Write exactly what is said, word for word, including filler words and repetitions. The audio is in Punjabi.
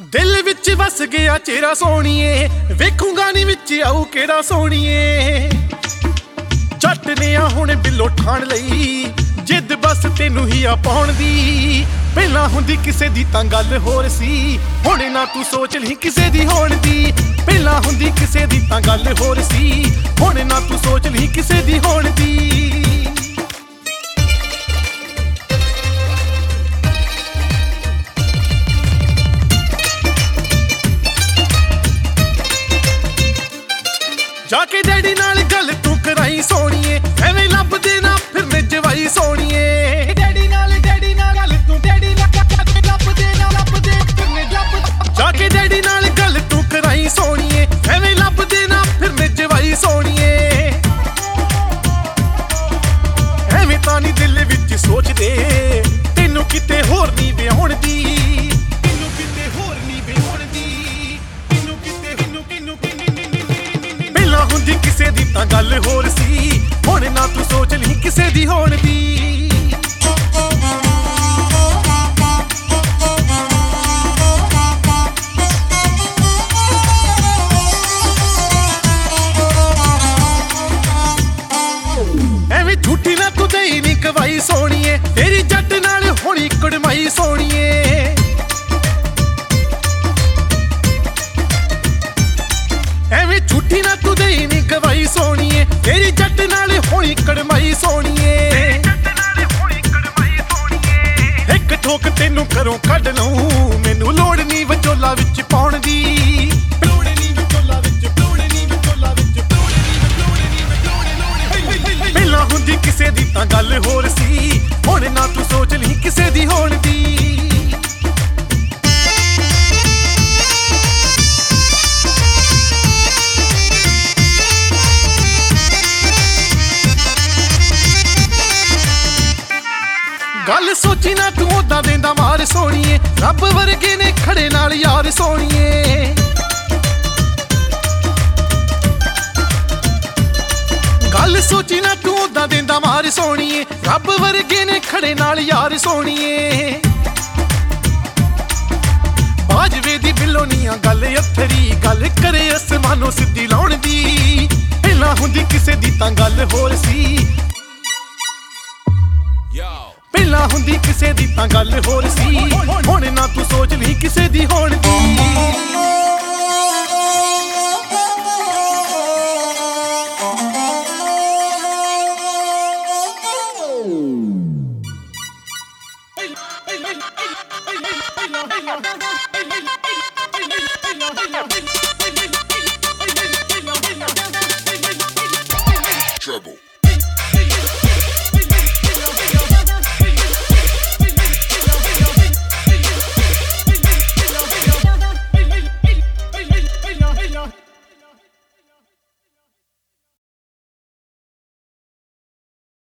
ਦਿਲ ਵਿੱਚ ਵਸ ਗਿਆ ਚਿਹਰਾ ਸੋਹਣੀਏ, ਵੇਖੂੰਗਾ ਨੀ ਵਿੱਚ ਆਊ ਕਿਹੜਾ ਸੋਹਣੀਏ। ਜੱਟ ਨੇ ਆ ਹੁਣ ਬਿੱਲੋ ਠਾਣ ਲਈ, ਜਿੱਦ ਬਸ ਤੈਨੂੰ ਹੀ ਆ ਪਾਉਣ ਦੀ। ਪਹਿਲਾਂ ਹੁੰਦੀ ਕਿਸੇ ਦੀ ਤਾਂ ਗੱਲ ਹੋਰ ਸੀ, ਹੁਣ ਨਾ ਤੂੰ ਸੋਚ ਲਈ ਕਿਸੇ ਦੀ ਹੋਣ ਦੀ। ਪਹਿਲਾਂ ਹੁੰਦੀ ਕਿਸੇ ਦੀ ਤਾਂ ਗੱਲ ਹੋਰ ਸੀ, ਹੁਣ ਨਾ ਤੂੰ ਸੋਚ ਲਈ ਕਿਸੇ ਦੀ ਹੋਣ ਦੀ। ਜਾ ਕੇ ਡੈਡੀ ਨਾਲ ਗੱਲ ਤੂੰ ਕਰਾਈ ਸੋਹਣੀਏ, ਐਵੇਂ ਲੱਭਦੇ ਨਾ ਫਿਰਨੇ ਜਵਾਈ ਸੋਹਣੀਏ। ਡੈਡੀ ਨਾਲ ਡੈਡੀ ਨਾਲ ਗੱਲ ਤੂੰ ਡੈਡੀ ਲੱਭਦੇ ਨਾ ਲੱਭਦੇ ਫਿਰਨੇ ਲੱਭ। ਜਾ ਕੇ ਡੈਡੀ ਨਾਲ ਗੱਲ ਤੂੰ ਕਰਾਈ ਸੋਹਣੀਏ, ਐਵੇਂ ਲੱਭਦੇ ਨਾ ਫਿਰਨੇ ਜਵਾਈ ਸੋਹਣੀਏ। ਐਵੇਂ ਤਾਂ ਨੀ ਦਿਲ ਵਿੱਚ ਸੋਚਦੇ, ਤੈਨੂੰ ਕਿਤੇ ਹੋਰ ਨੀ ਵਿਆਹੁਣ ਦੀ। ਤੈਨੂੰ ਕਿਤੇ ਹੋਰ ਨੀ ਵਿਆਹੁਣ ਦੀ। ਤੈਨੂੰ ਕਿਤੇ ਤੈਨੂੰ ਕਿਨੂੰ ਪਹਿਲਾਂ ਹੁੰਦੀ ਕਿਸੇ ਦੀ ਤਾਂ ਗੱਲ ਹੋਰ ਸੀ, ਹੁਣ ਨਾ ਤੂੰ ਸੋਚ ਲਈ ਕਿਸੇ ਦੀ ਹੋਣ ਦੀ। ਐਵੇਂ ਝੂਠੀ ਨਾ ਤੂੰ ਦੇਈ ਨੀ ਗਵਾਈ ਸੋਹਣੀਏ, ਤੇਰੀ ਜੱਟ ਨਾਲ ਹੋਣੀ ਕੁੜਮਾਈ ਸੋਹਣੀਏ। ਐਵੇਂ ਝੂਠੀ ਨਾ ਤੂੰ ਦੇਈ ਨੀ ਗਵਾਈ ਸੋਹਣੀਏ, ਤੇਰੀ ਜੱਟ ਨਾਲ ਹੋਣੀ ਕੜਮਾਈ ਸੋਹਣੀਏ। ਇੱਕ ਠੋਕ ਤੈਨੂੰ ਘਰੋਂ ਕੱਢ ਲਊ, ਮੈਨੂੰ ਲੋੜ ਨੀ ਵਿਚੋਲਾ ਵਿੱਚ ਪਾਉਣ ਦੀ। ਲੋੜ ਨੀ ਵਿਚੋਲਾ ਵਿੱਚ, ਲੋੜ ਨੀ ਵਿਚੋਲਾ ਵਿੱਚ, ਪਹਿਲਾਂ ਹੁੰਦੀ ਕਿਸੇ ਦੀ ਤਾਂ ਗੱਲ ਹੋਰ ਸੀ, ਹੁਣ ਨਾ ਤੂੰ ਸੋਚ ਲਈ ਕਿਸੇ ਦੀ ਹੋਣ ਦੀ। ਗੱਲ ਸੋਚੀ ਨਾ ਤੂੰ ਉਦਾਂ ਦੇਂਦਾ ਮਾਰ ਸੋਹਣੀਏ, ਰੱਬ ਵਰਗੇ ਨੇ ਖੜੇ ਨਾਲ ਯਾਰ ਸੋਹਣੀਏ। ਗੱਲ ਸੋਚੀ ਨਾ ਤੂੰ ਉਦਾਂ ਦੇਂਦਾ ਮਾਰ ਸੋਹਣੀਏ, ਰੱਬ ਵਰਗੇ ਨੇ ਖੜੇ ਨਾਲ ਯਾਰ ਸੋਹਣੀਏ। ਬਾਜਵੇ ਦੀ ਬਿੱਲੋ ਨੀਆਂ ਗੱਲ ਅਥਰੀ, ਗੱਲ ਕਰੇ ਅਸਮਾਨੋਂ ਸਿੱਧੀ ਲਾਉਣ ਦੀ। ਪਹਿਲਾਂ ਹੁੰਦੀ ਕਿਸੇ ਦੀ ਤਾਂ ਗੱਲ ਹੋਰ ਸੀ, ਪਹਿਲਾਂ ਹੁੰਦੀ ਕਿਸੇ ਦੀ ਤਾਂ ਗੱਲ ਹੋਰ ਸੀ, ਹੁਣ ਨਾ ਤੂੰ ਸੋਚ ਲਈ ਕਿਸੇ ਦੀ ਹੋਣ ਦੀ। Hey, hey, hey, hey, hey, hey, hey, hey, hey, hey, hey, hey, hey, hey, hey, hey, hey, hey, hey, hey,